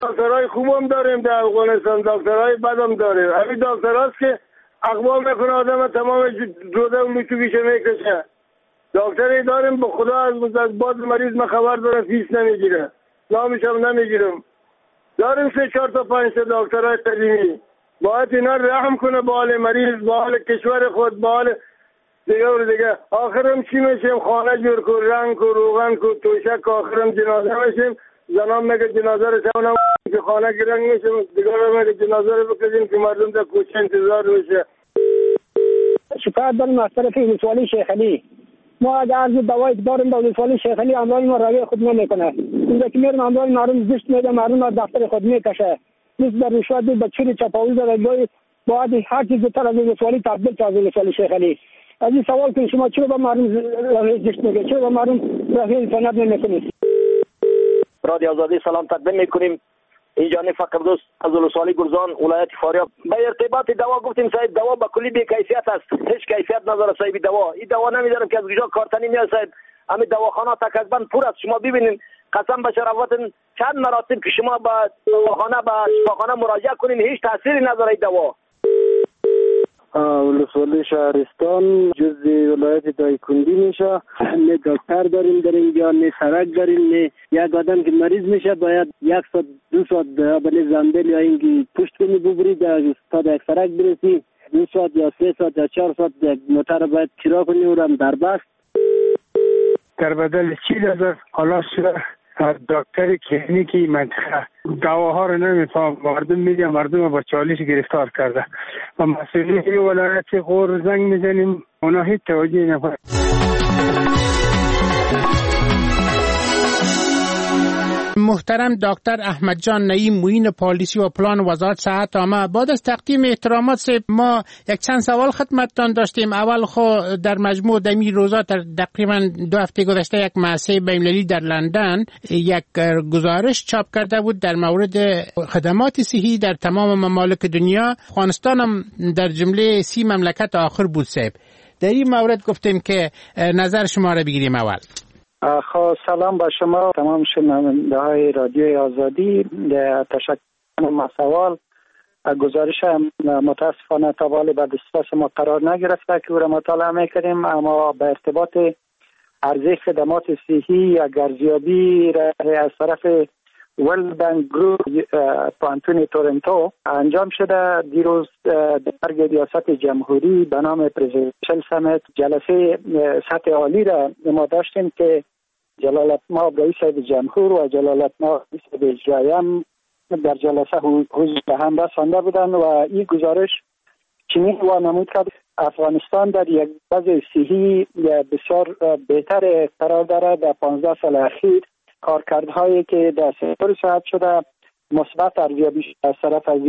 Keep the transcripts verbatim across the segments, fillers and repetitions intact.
دکترای خوبم داریم در افغانستان، دکترای بدم داریم. همین دکتراست که اقوام میکنه آدم تمام روده و میتویشه میکشه. دکتری داریم به خدا از بعد مریض ما خبر داره فیس نمیگیره، نامش هم نمیگیرم. داریم سه چهار تا پنج تا دکترای قدیمی. باید اینا رحم کنه به حال مریض، به حال کشور خود، به حال دیگه و دیگه. آخرم چی میشیم؟ خانه جور کن، رنگ کن، روغن کن، توشک، آخرم جنازه میشیم. زنان میگه جنازه رو شونم که خانه گرنگ میشیم، دیگه میگه جنازه رو بکشیم که مردم در کوچه انتظار میشه. شکایت داریم از طرف ولسوالی شیخ علی. ما از عرض دوای داریم با ولسوالی شیخ علی، اموال ما رای خود نمیکنه. اینجا که میرم اموال مردم زشت میده، مردم از دفتر خود میکشه. نیست در رشوت به چوری چپاوی داره، باید هر چیز زودتر از ولسوالی تبدیل شه از ولسوالی شیخ علی. از این سوال کنید شما چرا با مردم رای زشت میگه؟ چرا با مردم رای انسانیت نمیکنید؟ رادیو آزادی سلام تقدیم میکنیم. اینجا فقر دوست از ولسوالی گلزان ولایت فاریاب. به ارتباط دوا گفتیم صاحب دوا به کلی بی کیفیت است، هیچ کیفیت نداره صاحب دوا. این دوا نمیدارم که از کجا کارتنی میاد صاحب. همین دواخانه تقریبا پر است. شما ببینید قسم به شرافتن چند مراتب که شما به دواخانه به شفاخانه مراجعه کنین هیچ تأثیری نداره این دوا. ولسوالی شهرستان جزء ولایت دایکندی میشه. نه دکتر داریم در اینجا، نه سرک داریم، نه یک آدم که مریض میشه باید یک ساعت دو ساعت بله زنبیل یا اینکه پشت کنی ببری تا یک سرک برسی، دو ساعت یا سه ساعت یا چهار ساعت موتر باید چرا کنی و هم در بست. در بدل چی داره حالا شده دکتر کلینیکی منطقه دواها رو نمیفهم، مردم میگه مردم با چالش گرفتار کرده و مسئولیت ولایت غور زنگ میزنیم اونا هیچ توجهی نکنه. محترم دکتر احمد جان نعیم معین پالیسی و پلان وزارت صحت عامه، بعد از تقدیم احترامات ما یک چند سوال خدمتتان داشتیم. اول خو در مجموع دمی روزا در تقریبا دو هفته گذشته یک مؤسسه بین‌المللی در لندن یک گزارش چاپ کرده بود در مورد خدمات صحی در تمام ممالک دنیا. افغانستان هم در جمله سی مملکت آخر بود صاحب. در این مورد گفتیم که نظر شما را بگیریم. اول خب سلام با شما تمام شنونده های رادیوی آزادی. تشکر کنم. سوال گزارش متاسفانه تا حال به دسترس ما قرار نگرفته که او را مطالعه میکنیم، اما به ارتباط عرضه خدمات صحی یا ارزیابی از طرف ورلد بانک گروپ پانتون تورنتو انجام شده. دیروز در ریاست جمهوری به نام پرزیدنشل سمیت جلسه سطح عالی را ما داشتیم که جلالتمآب رئیس جمهور و جلالتمآب رئیس اجرایی هم در جلسه حضور هم رسانده بودند و این گزارش چنین وانمود کرد افغانستان در یک وضع صحی بسیار بهتر قرار دارد. در پانزده سال اخیر کارکردهایی که در سکتور صحت شده مثبت ارزیابی شده از طرف از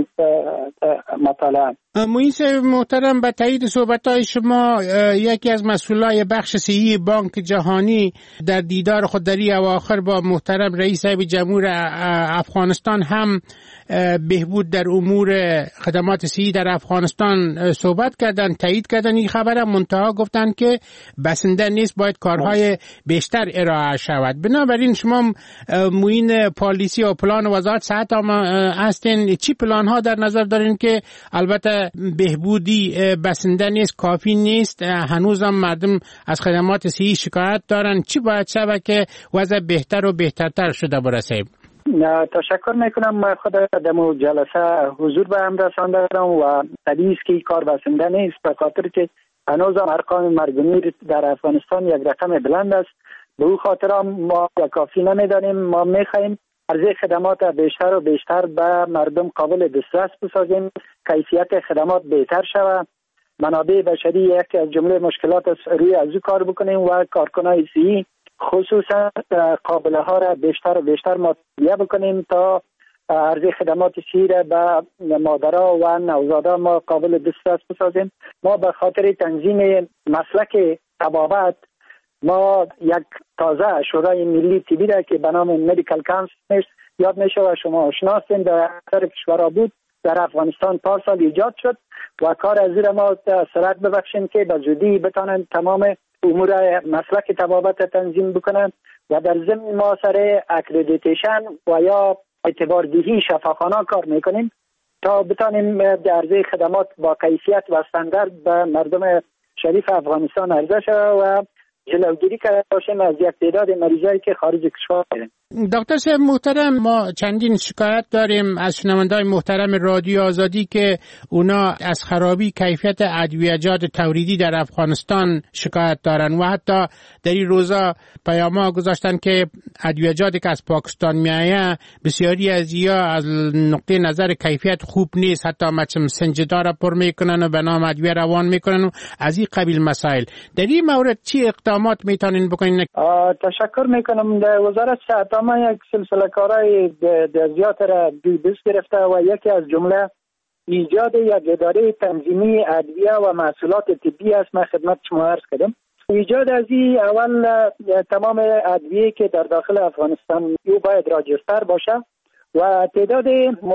مطالعه. معین محترم، به تایید صحبت‌های شما یکی از مسئولای بخش صحی بانک جهانی در دیدار خود در اواخر با محترم رئیس جمهور افغانستان هم بهبود در امور خدمات صحی در افغانستان صحبت کردن، تایید کردن این خبر، منتها گفتن که بسنده نیست، باید کارهای بیشتر ارائه شود. بنابراین شما معین پالیسی و پلان وزارت صحت عامه هستین، چی پلان ها در نظر دارین که البته بهبودی بسنده نیست، کافی نیست، هنوزم مردم از خدمات صحی شکایت دارن، چی باید شود که وضع بهتر و بهترتر شده برسه؟ تشکر میکنم. من خود در جلسه حضور به هم رساندم و طبیعی است که این کار بسنده نیست، به خاطر که هنوزم ارقام مرگ در افغانستان یک رقم بلند است. به او خاطر ما کافی نمیدانیم. ما میخواهیم عرضه خدمات بیشتر و بیشتر به مردم قابل دسترس بسازیم، کیفیت خدمات بهتر شود، منابع بشری یکی از جمله مشکلات است، روی از او کار بکنیم و کارکنان صحی خصوصا قابله ها را بیشتر و بیشتر مطالعه بکنیم تا عرضه خدمات صحی را به مادرها و نوزادان ما قابل دسترس بسازیم. ما به خاطر تنظیم مسلک طبابت ما یک تازه شورای ملی طبی را که به نام مدیکال کانسل یاد میشه و شما آشنا هستین، در اکثر کشورها بود، در افغانستان پارسال ایجاد شد و کار از این ما سرعت ببخشیم که به زودی بتانن تمام امور مسلک طبابت تنظیم بکنن و در ضمن ما سر اکریدیتیشن و یا اعتباردهی شفاخانه کار میکنیم تا بتانیم در عرضه خدمات با کیفیت و استاندارد به مردم شریف افغانستان عرضه شود و جلوگیری کرده باشیم از یک تعداد مریضایی که خارج کشور داریم. دکتر صاحب محترم، ما چندین شکایت داریم از شنونده‌های محترم رادیو آزادی که اونا از خرابی کیفیت ادویه‌جات تولیدی در افغانستان شکایت دارن و حتی در این روزا پیام‌ها گذاشتن که ادویه‌جاتی که از پاکستان میآید بسیاری از یا از نقطه نظر کیفیت خوب نیست، حتی مچم سنجده را پر میکنن و به نام ادویه روان میکنن و از این قبیل مسائل. در این مورد چی اقدامات میتونین بکنین؟ تشکر میکنم. در وزارت صحت ما یک سلسله کارهای زیاد را دست گرفته و یکی از جمله ایجاد یک اداره تنظیمی ادویه و محصولات طبی است. من خدمت شما عرض کردم ایجاد از این اول تمام ادویه که در داخل افغانستان یو باید راجستر باشه و تعداد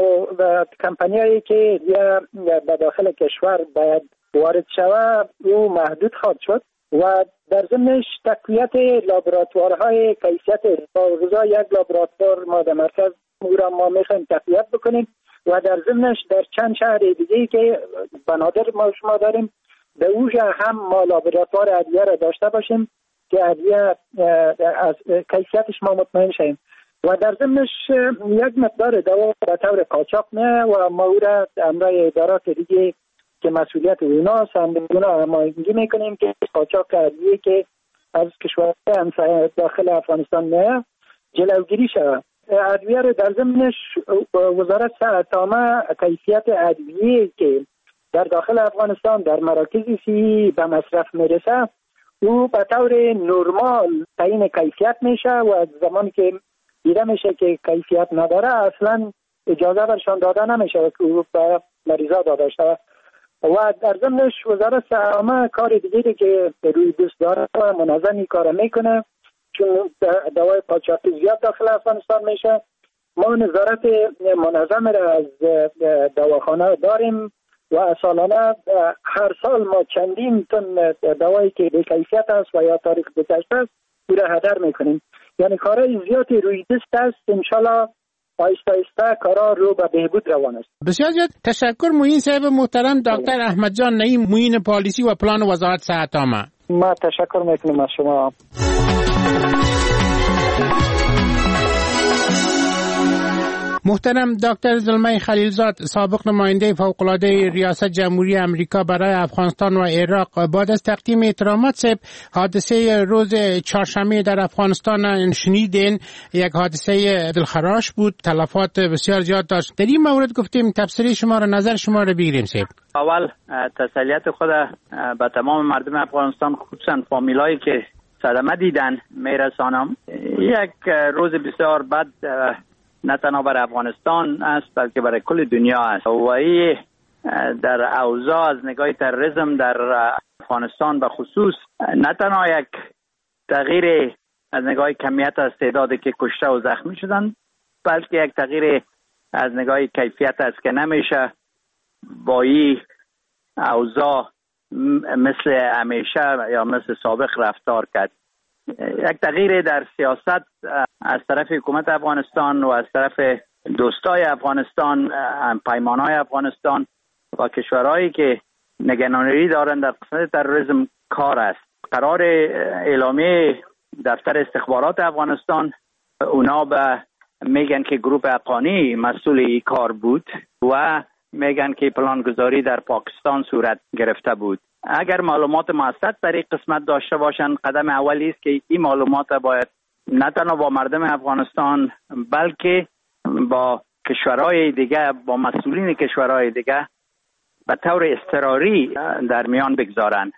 کمپانیایی که به داخل کشور باید وارد شود او محدود خواهد شد و در ضمنش تقویت لابراتوارهای کیفیت غذا. یک لابراتوار ما در مرکز او ما میخوایم تقویت بکنیم و در ضمنش در چند شهر دیگه که بنادر ما شما داریم به اوجه هم ما لابراتوار ادویه را داشته باشیم که ادویه از کیفیتش ما مطمئن شیم و در ضمنش یک مقدار دوا به طور قاچاق نه و ما او را امرای ادارات دیگه که مسئولیت اوناست اونا هماهنگی میکنیم که قاچاق ادویه که از کشورهای داخل افغانستان نه جلوگیری شود. ادویه رو در ضمنش وزارت صحت عامه کیفیت ادویه که در داخل افغانستان در مراکز صحی به مصرف میرسه او به طور نرمال تعیین کیفیت میشه و زمانی که دیده میشه که کیفیت نداره اصلا اجازه برشان داده نمیشه که او به مریضا داده شود. و در ضمنش وزارت صحت عامه کار دیگری که روی دست داره و منظمی کار میکنه چون دوای قاچاقی زیاد داخل افغانستان میشه. ما نظارت منظم را از دواخانه داریم و سالانه هر سال ما چندین تن دوایی که به کیفیت است و یا تاریخ گذشته است او را هدر میکنیم. یعنی کارهای زیادی روی دست است. انشالله آیسته آیسته کارا رو به بهبود روان است. بسیار زیاد تشکر معین صاحب محترم دکتر احمد جان نعیم، معین پالیسی و پلان وزارت صحت عامه. ما تشکر میکنیم از شما. محترم دکتر زلمه خلیلزاد، سابق نماینده فوق‌العاده ریاست جمهوری امریکا برای افغانستان و عراق، بعد از تقدیم احترامات صاحب حادثه روز چهارشنبه در افغانستان شنیدین، یک حادثه دلخراش بود، تلفات بسیار زیاد داشت. در این مورد گفتیم تفسیر شما را، نظر شما را بگیریم صاحب. اول تسلیت خود به تمام مردم افغانستان خصوصا فامیلایی که صدمه دیدن میرسانم. یک روز بسیار بد نه تنها برای افغانستان است بلکه برای کل دنیا است و این در اوضاع از نگاه تروریسم در افغانستان به خصوص نه تنها یک تغییر از نگاه کمیت از تعدادی که کشته و زخمی شدن بلکه یک تغییر از نگاه کیفیت است که نمیشه با این اوضاع مثل همیشه یا مثل سابق رفتار کرد. یک تغییر در سیاست از طرف حکومت افغانستان و از طرف دوستای افغانستان، پیمانهای افغانستان و کشورهایی که نگرانی دارند در قسمت تروریسم کار است. قرار اعلامیه دفتر استخبارات افغانستان اونا به میگن که گروه اقانی مسئول این کار بود و میگن که پلانگذاری در پاکستان صورت گرفته بود. اگر معلومات موثق در این قسمت داشته باشند قدم اولی است که این معلومات باید نه تنها با مردم افغانستان بلکه با کشورهای دیگه، با مسئولین کشورهای دیگه به طور اضطراری در میان بگذارند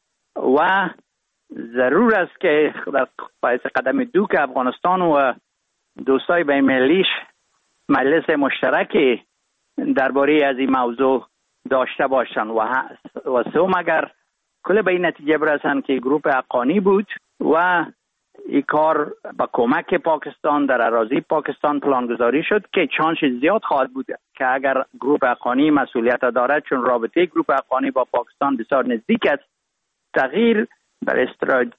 و ضرور است که در قدم دو که افغانستان و دوستای بین‌المللیش مجلس مشترک درباره از این موضوع داشته باشند و و سوم اگر کل به این نتیجه برسند که گروه حقانی بود و این کار با کمک پاکستان در اراضی پاکستان پلانگذاری شد که چانس زیاد خواهد بود که اگر گروه حقانی مسئولیت دارد چون رابطه گروه حقانی با پاکستان بسیار نزدیک است، تغییر در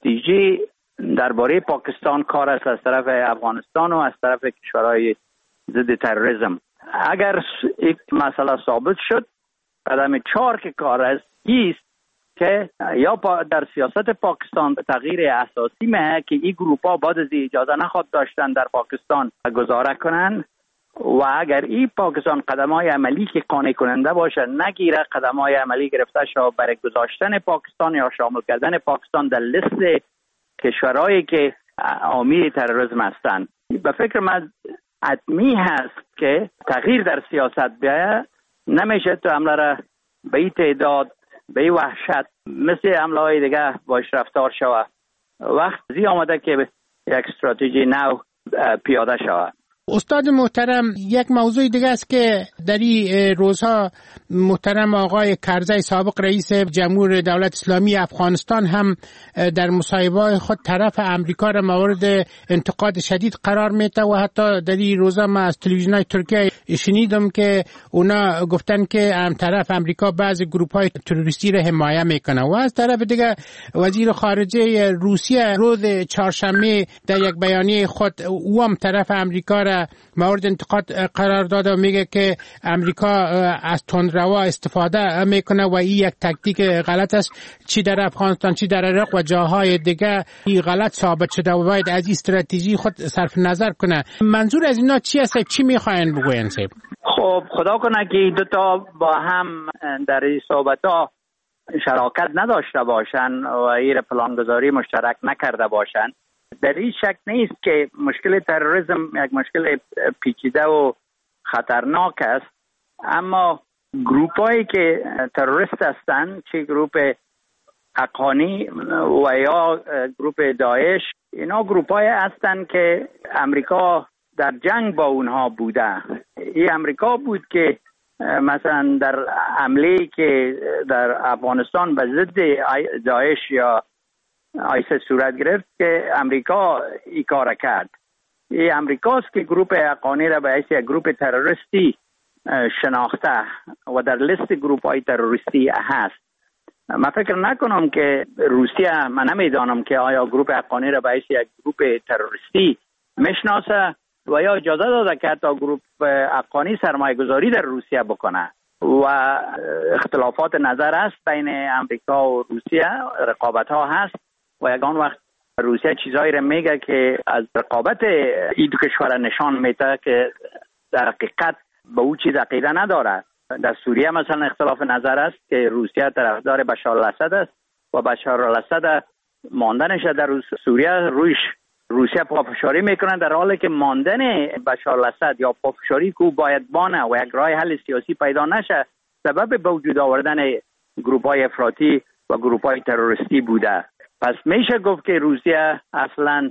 استراتژی درباره پاکستان کار است از طرف افغانستان و از طرف کشورهای ضد تروریسم. اگر یک مسئله ثابت شد، قدم چهار که کار است است که یا در سیاست پاکستان تغییر اساسی میه که این گروپ ها بعد از اجازه نخواد داشتن در پاکستان گزاره کنن، و اگر این پاکستان قدم های عملی که قانع کننده باشه نگیره، قدم های عملی گرفته شو برای گذاشتن پاکستان یا شامل کردن پاکستان در لیست کشورهایی که حامی تروریسم هستند. به فکر من حتمی هست که تغییر در سیاست بیاید. نمیشه تو حمله را به این تعداد، به این وحشت مثل حمله های دیگه باش رفتار شود. وقت زی آمده که یک استراتژی نو پیاده شود. استاد محترم، یک موضوع دیگه است که در این روزها محترم آقای کرزی سابق رئیس جمهور دولت اسلامی افغانستان هم در مصاحبه‌های خود طرف امریکا را مورد انتقاد شدید قرار میده و حتی در این روزها من از تلویزیون‌های ترکیه شنیدم که اونا گفتن که هم طرف امریکا بعضی گروپ‌های تروریستی را حمایت میکنه. و از طرف دیگه وزیر خارجه روسیه روز چهارشنبه در یک بیانیه خود او هم طرف امریکا را مورد انتقاد قرار داده و میگه که امریکا از تندروا استفاده میکنه و این یک تاکتیک غلط است، چی در افغانستان چی در عراق و جاهای دیگه این غلط ثابت شده و باید از این استراتژی خود صرف نظر کنه. منظور از اینا چی است؟ چی میخواین بگوین صاحب؟ خب خدا کنه که دو تا با هم در این صحبت‌ها شراکت نداشته باشن و این پلانگذاری مشترک نکرده باشن. در این شک نیست که مشکل تروریسم یک مشکل پیچیده و خطرناک است، اما گروپ هایی که تروریست هستند، چه گروپ حقانی و یا گروپ داعش، اینا گروپ های هستند که امریکا در جنگ با اونها بوده. این امریکا بود که مثلا در حمله که در افغانستان به ضد داعش یا آیسیس صورت گرفت که امریکا این کار کرد. این امریکاست که گروپ حقانی را به حیث یک گروپ تروریستی شناخته و در لیست گروپ های تروریستی هست. من فکر نکنم که روسیه، من نمیدانم که آیا گروپ حقانی را به حیث یک گروپ تروریستی میشناسه و یا اجازه داده که تا گروپ حقانی سرمایه گذاری در روسیه بکنه. و اختلافات نظر است بین امریکا و روسیه، رقابت ها هست و یگان وقت روسیه چیزایی را میگه که از رقابت این دو کشور نشان میده که در حقیقت به او چیز عقیده نداره. در سوریه مثلا اختلاف نظر است که روسیه طرفدار بشار الاسد است و بشار الاسد ماندنش در سوریه رویش روسیه پافشاری میکنه، در حالی که ماندن بشار الاسد یا پافشاری که باید بانه و یک راه حل سیاسی پیدا نشه سبب به وجود آوردن گروپ های افراطی و گروپ های تروریستی بوده. پس میشه گفت که روسیه اصلا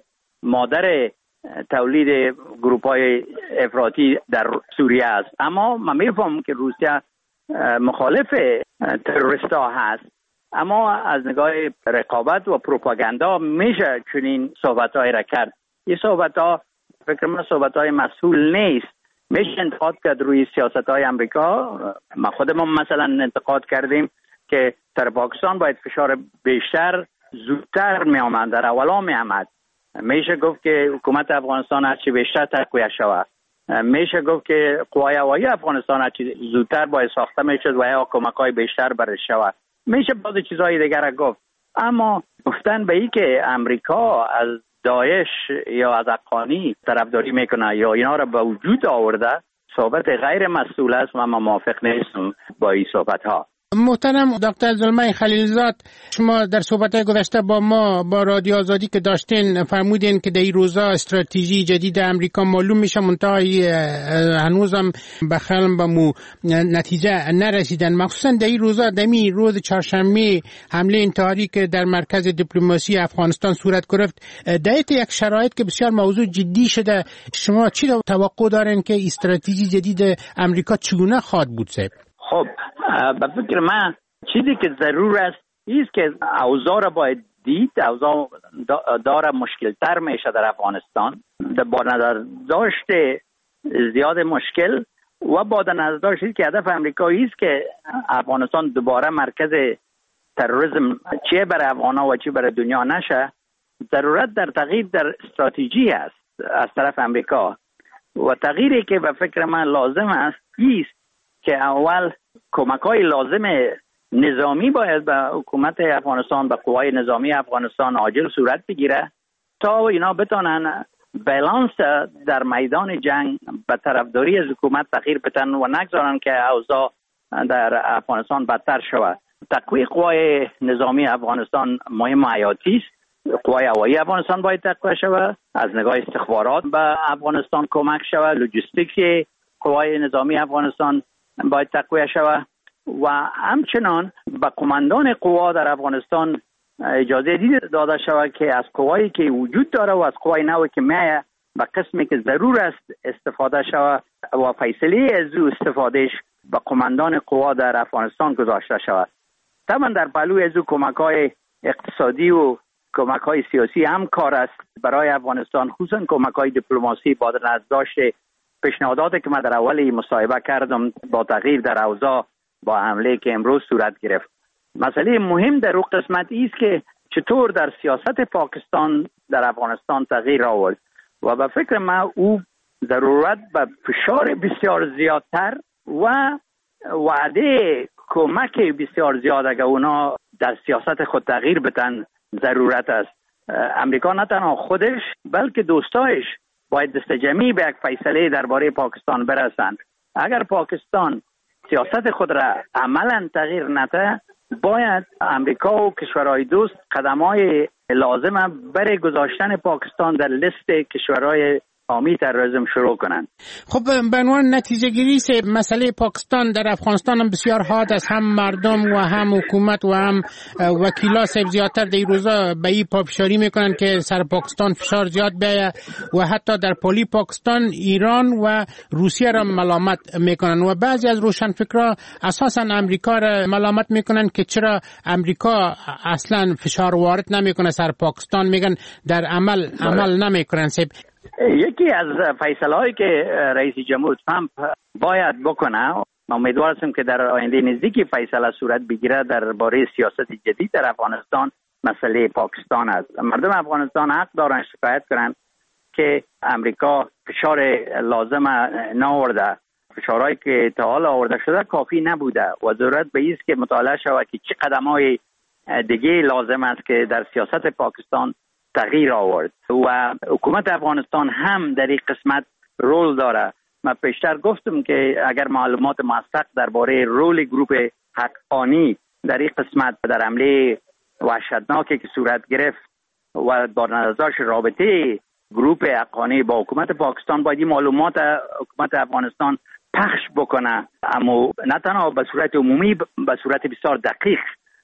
مادر تولید گروپ های افراطی در سوریه است. اما من میفهم که روسیه مخالف تروریست ها هست، اما از نگاه رقابت و پروپاگاندا میشه چنین صحبت های را کرد. این صحبت ها فکر من صحبت های مسئول نیست. میشه انتقاد کرد روی سیاست های امریکا. ما خودمون مثلا انتقاد کردیم که در پاکستان باید فشار بیشتر زودتر می آمد، در اولا می آمد. میشه گفت که حکومت افغانستان هرچی بیشتر تقویه شود. میشه گفت که قوای هوایی افغانستان هرچی زودتر باید ساخته میشد و یا کمک‌های بیشتر برش شود. میشه بعض چیزهای دیگر را گفت، اما گفتن به این که امریکا از داعش یا از حقانی طرفداری میکنه یا اینا را به وجود آورده، صحبت غیر مسئول است و من موافق نیستم با این صحبت ها. محترم دکتر زلمه خلیلزاد، شما در صحبت گذشته با ما با رادیو آزادی که داشتین فرمودین که در این روزا استراتژی جدید امریکا معلوم میشه، منتهای هنوزم بخلم با مو نتیجه نرسیدن. مخصوصا در این روزا، دمی روز چهارشنبه حمله انتحاری که در مرکز دیپلماسی افغانستان صورت گرفت، در یک شرایط که بسیار موضوع جدی شده، شما چی توقع دارین که استراتژی جدید امریکا چگونه خواهد بود صاحب؟ خب به فکر من چیزی که ضرور است ایست که اوضاع را باید دید. اوضاع داره مشکل تر میشه در افغانستان با نظر داشت زیاد مشکل و با نظر داشت که هدف امریکایی است که افغانستان دوباره مرکز تروریسم چه برای افغانا و چه برای دنیا نشه. ضرورت در تغییر در استراتژی است از طرف امریکا. و تغییری که به فکر من لازم است است که اول کمک‌های لازم نظامی باید به حکومت افغانستان، به قوای نظامی افغانستان عاجل صورت بگیره تا اینا بتونن بالانس در میدان جنگ به طرفداری از حکومت تغییر بدن و نگذارن که اوضاع در افغانستان بدتر شود. تقویت قوای نظامی افغانستان مهم و حیاتی است. قوای هوایی افغانستان باید تقویت شود، از نگاه استخبارات به افغانستان کمک شود، لوجستیک قوای نظامی افغانستان باید تقویت شود و همچنان به قماندان قوا در افغانستان اجازه داده شود که از قوایی که وجود داره و از قوای نوی که میه به قسمی که ضرور است استفاده شود و فیصله از او استفادهش به قماندان قوا در افغانستان گذاشته شود. طبعا در پهلوی از او کمک‌های اقتصادی و کمک‌های سیاسی هم کار است برای افغانستان، خصوصا کمک‌های دیپلماسی با نظر داشت پیشنهاداتی که من در اول مصاحبه کردم با تغییر در اوضاع با حمله که امروز صورت گرفت. مسئله مهم در اون قسمت است که چطور در سیاست پاکستان در افغانستان تغییر آورد و به فکر من او ضرورت به فشار بسیار زیادتر و وعده کمک بسیار زیاد اگر اونا در سیاست خود تغییر بدن ضرورت است. امریکا نه تنها خودش بلکه دوستایش باید دست جمعی به یک فیصله درباره پاکستان برسند. اگر پاکستان سیاست خود را عملا تغییر نده، باید امریکا و کشورهای دوست قدم‌های لازم برای گذاشتن پاکستان در لیست کشورهای حامی تروریسم شروع کنند. خب به عنوان نتیجه گیری مسئله پاکستان در افغانستان هم بسیار حاد است، هم مردم و هم حکومت و هم وکیلا سب زیادتر در این روزا به این پافشاری میکنن که سر پاکستان فشار زیاد بیاید و حتی در پلی پاکستان ایران و روسیه را ملامت میکنن و بعضی از روشنفکرا اساسا امریکا را ملامت میکنن که چرا امریکا اصلا فشار وارد نمیکنه سر پاکستان، میگن در عمل عمل نمیکنن. یکی از فیصله هایی که رئیس جمهور ترامپ باید بکنه، امیدوار هستم که در آینده نزدیکی فیصله صورت بگیره درباره سیاست جدید در افغانستان، مسئله پاکستان است. مردم افغانستان حق دارن شکایت کنن که امریکا فشار لازم نآورده، فشارهایی که تا حال آورده شده کافی نبوده و ضرورت به این است که مطالعه شود که چه قدم‌های دیگه لازم است که در سیاست پاکستان تغییر آورد و حکومت افغانستان هم در این قسمت رول داره. من پیشتر گفتم که اگر معلومات موثق درباره رول گروپ حقانی در این قسمت در حمله وحشتناکی که صورت گرفت و با نظرش رابطه گروپ حقانی با حکومت پاکستان باید این معلومات حکومت افغانستان پخش بکنه، اما نه تنها به صورت عمومی، به صورت بسیار دقیق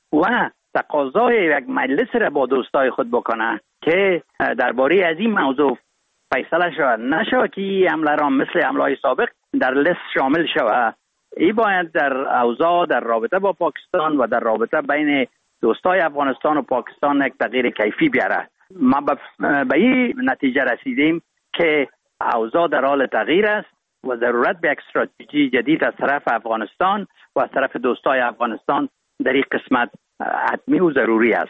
و تقاضای یک مجلس را با دوستای خود بکنه که درباره از این موضوع فیصله شود، نشود که این حمله را مثل حمله‌های سابق در لیست شامل شود. این باید در اوضاع در رابطه با پاکستان و در رابطه بین دوستای افغانستان و پاکستان یک تغییر کیفی بیاره. ما به این نتیجه رسیدیم که اوضاع در حال تغییر است و ضرورت به یک استراتژی جدید از طرف افغانستان و از طرف دوستای افغانستان در این قسمت حتمی و ضروری است.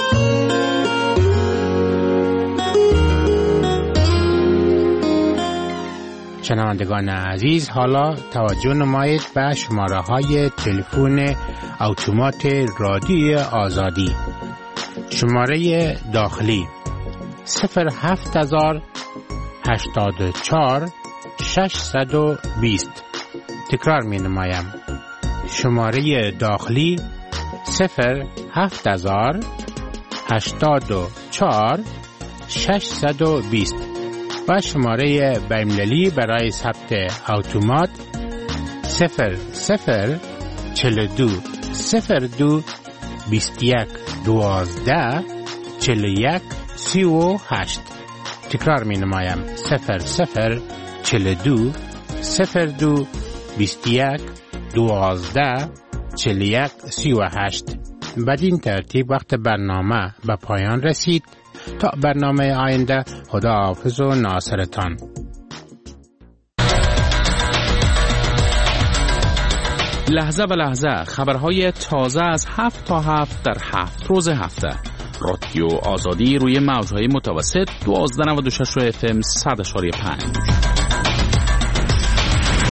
شنوندگان عزیز، حالا توجه نمایید به شماره های تلفن اتومات رادیوی آزادی. شماره داخلی صفر هفت هزار هشتاد و چهار ششصد و بیست. تکرار می نمایم. شماره داخلی صفر هفت هزار هشتاد و چهار ششصد و بیست و شماره بین‌المللی برای ثبت اتومات صفر صفر چهل و دو صفر دو بیست و یک دوازده چهل و یک سی و هشت. تکرار می نمایم. صفر صفر چهل و دو صفر دو بیست و یک دوازده چهل و یک سی و هشت. بدین ترتیب وقت برنامه به پایان رسید. تا برنامه آینده، خدا حافظ و ناصرتان. لحظه به لحظه خبرهای تازه از هفت تا هفت در هفت روز هفته. رادیو آزادی روی موجهای متوسط دوازده نود و شش اف ام صد و پنج.